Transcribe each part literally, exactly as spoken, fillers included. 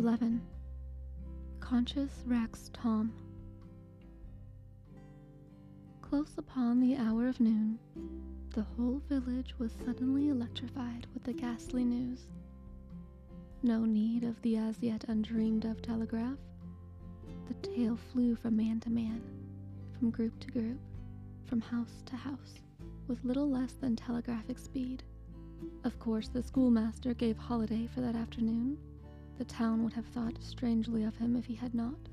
eleven. Conscious Rex Tom. Close upon the hour of noon, the whole village was suddenly electrified with the ghastly news. No need of the as yet undreamed of telegraph. The tale flew from man to man, from group to group, from house to house, with little less than telegraphic speed. Of course, the schoolmaster gave holiday for that afternoon. The town would have thought strangely of him if he had not.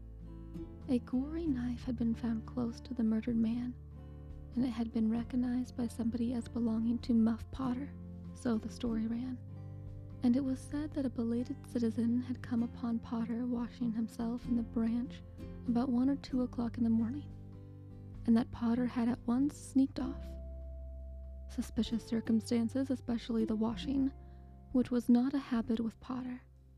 A gory knife had been found close to the murdered man, and it had been recognized by somebody as belonging to Muff Potter, so the story ran. And it was said that a belated citizen had come upon Potter washing himself in the branch about one or two o'clock in the morning, and that Potter had at once sneaked off. Suspicious circumstances, especially the washing, which was not a habit with Potter.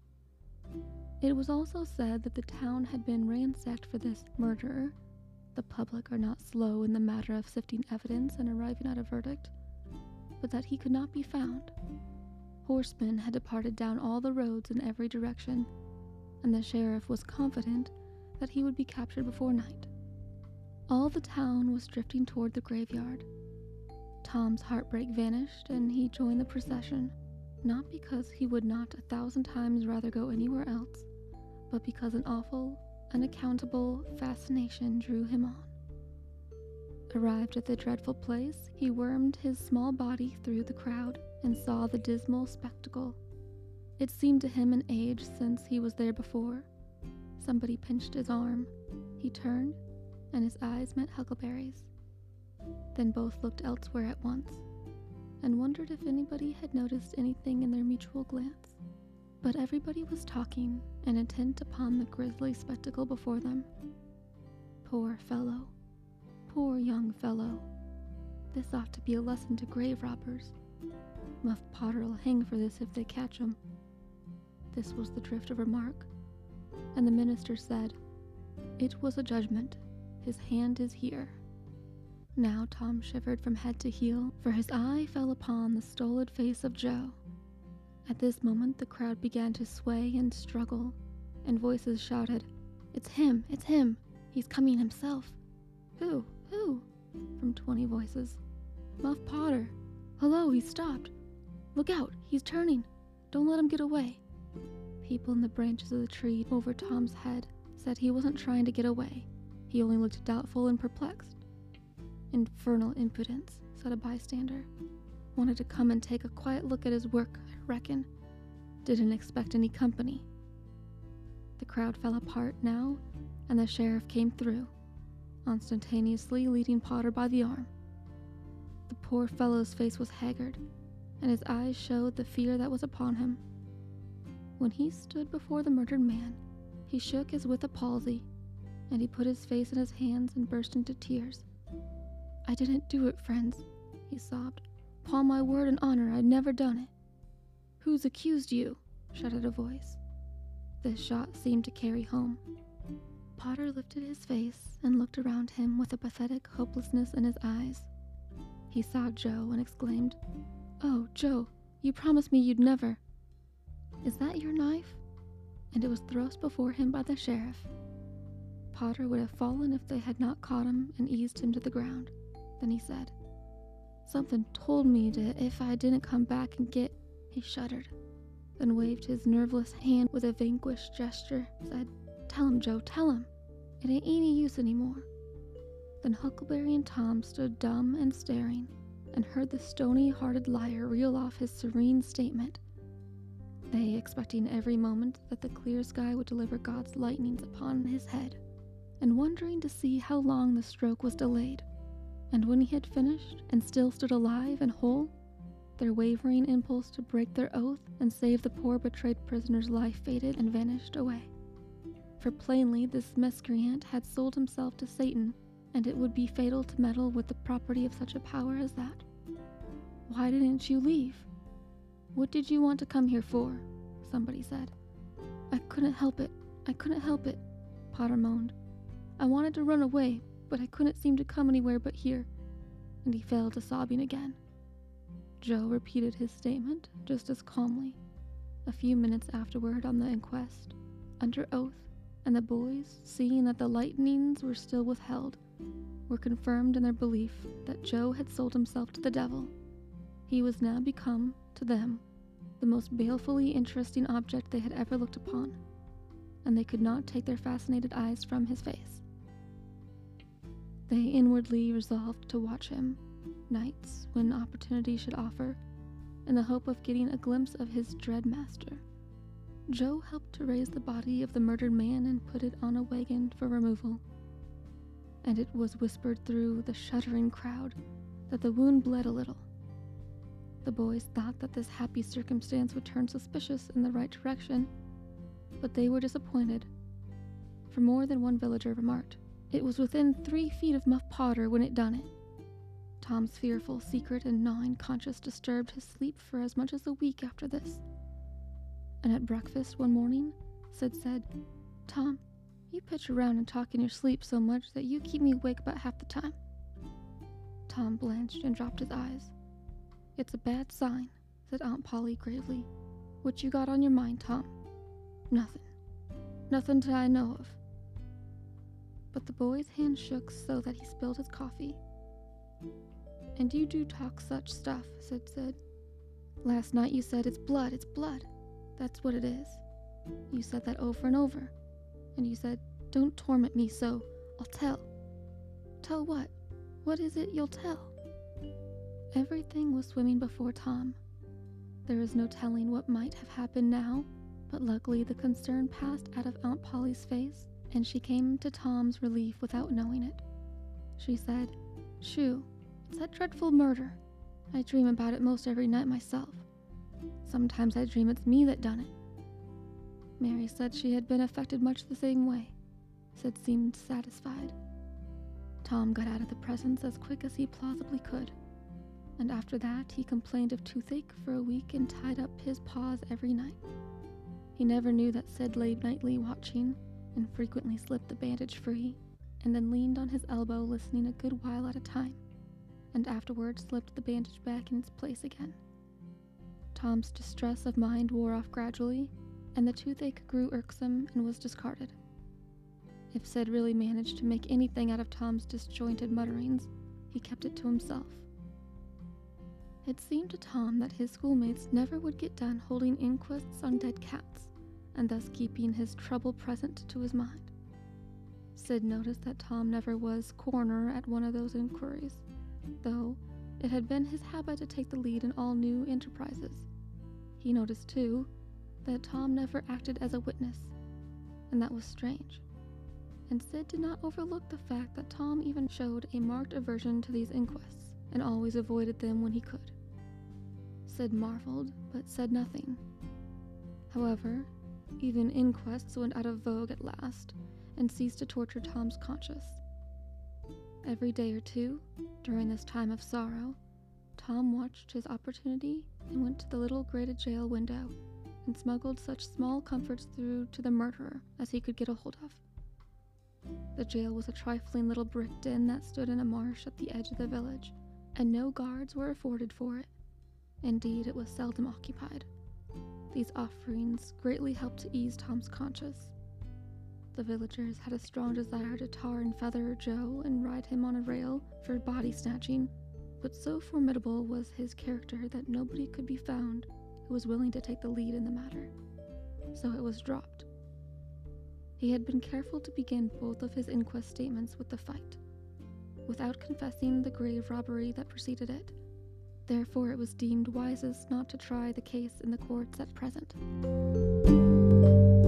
It was also said that the town had been ransacked for this murderer. The public are not slow in the matter of sifting evidence and arriving at a verdict, but that he could not be found. Horsemen had departed down all the roads in every direction, and the sheriff was confident that he would be captured before night. All the town was drifting toward the graveyard. Tom's heartbreak vanished, and he joined the procession, not because he would not a thousand times rather go anywhere else, but because an awful, unaccountable fascination drew him on. Arrived at the dreadful place, he wormed his small body through the crowd and saw the dismal spectacle. It seemed to him an age since he was there before. Somebody pinched his arm. He turned, and his eyes met Huckleberry's. Then both looked elsewhere at once, and wondered if anybody had noticed anything in their mutual glance. But everybody was talking and intent upon the grisly spectacle before them. Poor fellow. Poor young fellow. This ought to be a lesson to grave robbers. Muff Potter'll hang for this if they catch him. This was the drift of remark, and the minister said, "It was a judgment. His hand is here." Now Tom shivered from head to heel, for his eye fell upon the stolid face of Joe. At this moment the crowd began to sway and struggle, and voices shouted, "It's him! It's him! He's coming himself!" "Who? Who?" from twenty voices. "Muff Potter! Hello, he's stopped! Look out, he's turning! Don't let him get away!" People in the branches of the tree over Tom's head said he wasn't trying to get away. He only looked doubtful and perplexed. "Infernal impudence," said a bystander. "Wanted to come and take a quiet look at his work, I reckon. Didn't expect any company." The crowd fell apart now, and the sheriff came through, instantaneously leading Potter by the arm. The poor fellow's face was haggard, and his eyes showed the fear that was upon him. When he stood before the murdered man, he shook as with a palsy, and he put his face in his hands and burst into tears. "I didn't do it, friends," he sobbed. "'Pon my word and honor, I'd never done it." "Who's accused you?" shouted a voice. This shot seemed to carry home. Potter lifted his face and looked around him with a pathetic hopelessness in his eyes. He saw Joe and exclaimed, "Oh, Joe, you promised me you'd never—" "Is that your knife?" And it was thrust before him by the sheriff. Potter would have fallen if they had not caught him and eased him to the ground. Then he said, "Something told me to if I didn't come back and get—" He shuddered, then waved his nerveless hand with a vanquished gesture, said, "Tell him, Joe, tell him. It ain't any use anymore." Then Huckleberry and Tom stood dumb and staring, and heard the stony-hearted liar reel off his serene statement, they expecting every moment that the clear sky would deliver God's lightnings upon his head, and wondering to see how long the stroke was delayed. And when he had finished, and still stood alive and whole, their wavering impulse to break their oath and save the poor betrayed prisoner's life faded and vanished away. For plainly this miscreant had sold himself to Satan, and it would be fatal to meddle with the property of such a power as that. "Why didn't you leave?" "What did you want to come here for?" somebody said. "I couldn't help it. I couldn't help it," Potter moaned. "I wanted to run away, but I couldn't seem to come anywhere but here," and he fell to sobbing again. Joe repeated his statement just as calmly. A few minutes afterward on the inquest, under oath, and the boys, seeing that the lightnings were still withheld, were confirmed in their belief that Joe had sold himself to the devil. He was now become, to them, the most balefully interesting object they had ever looked upon, and they could not take their fascinated eyes from his face. They inwardly resolved to watch him, nights when opportunity should offer, in the hope of getting a glimpse of his dread master. Joe helped to raise the body of the murdered man and put it on a wagon for removal, and it was whispered through the shuddering crowd that the wound bled a little. The boys thought that this happy circumstance would turn suspicious in the right direction, but they were disappointed, for more than one villager remarked, "It was within three feet of Muff Potter when it done it." Tom's fearful secret and gnawing conscience disturbed his sleep for as much as a week after this. And at breakfast one morning, Sid said, "Tom, you pitch around and talk in your sleep so much that you keep me awake about half the time." Tom blanched and dropped his eyes. "It's a bad sign," said Aunt Polly gravely. "What you got on your mind, Tom?" "Nothing. Nothing that I know of." But the boy's hand shook so that he spilled his coffee. "And you do talk such stuff," said Sid. "Last night you said, 'It's blood, it's blood. That's what it is.' You said that over and over. And you said, 'Don't torment me so. I'll tell.' Tell what? What is it you'll tell?" Everything was swimming before Tom. There is no telling what might have happened now, but luckily the concern passed out of Aunt Polly's face, and she came to Tom's relief without knowing it. She said, "Shoo, it's that dreadful murder. I dream about it most every night myself. Sometimes I dream it's me that done it." Mary said she had been affected much the same way. Sid seemed satisfied. Tom got out of the presence as quick as he plausibly could, and after that he complained of toothache for a week and tied up his paws every night. He never knew that Sid lay nightly watching, and frequently slipped the bandage free, and then leaned on his elbow listening a good while at a time, and afterwards slipped the bandage back in its place again. Tom's distress of mind wore off gradually, and the toothache grew irksome and was discarded. If Sid really managed to make anything out of Tom's disjointed mutterings, he kept it to himself. It seemed to Tom that his schoolmates never would get done holding inquests on dead cats, and thus keeping his trouble present to his mind. Sid noticed that Tom never was coroner at one of those inquiries, though it had been his habit to take the lead in all new enterprises. He noticed, too, that Tom never acted as a witness, and that was strange. And Sid did not overlook the fact that Tom even showed a marked aversion to these inquests, and always avoided them when he could. Sid marveled, but said nothing. However, even inquests went out of vogue at last, and ceased to torture Tom's conscience. Every day or two, during this time of sorrow, Tom watched his opportunity and went to the little grated jail window and smuggled such small comforts through to the murderer as he could get a hold of. The jail was a trifling little brick den that stood in a marsh at the edge of the village, and no guards were afforded for it. Indeed, it was seldom occupied. These offerings greatly helped to ease Tom's conscience. The villagers had a strong desire to tar and feather Joe and ride him on a rail for body snatching, but so formidable was his character that nobody could be found who was willing to take the lead in the matter. So it was dropped. He had been careful to begin both of his inquest statements with the fight, without confessing the grave robbery that preceded it. Therefore it was deemed wisest not to try the case in the courts at present.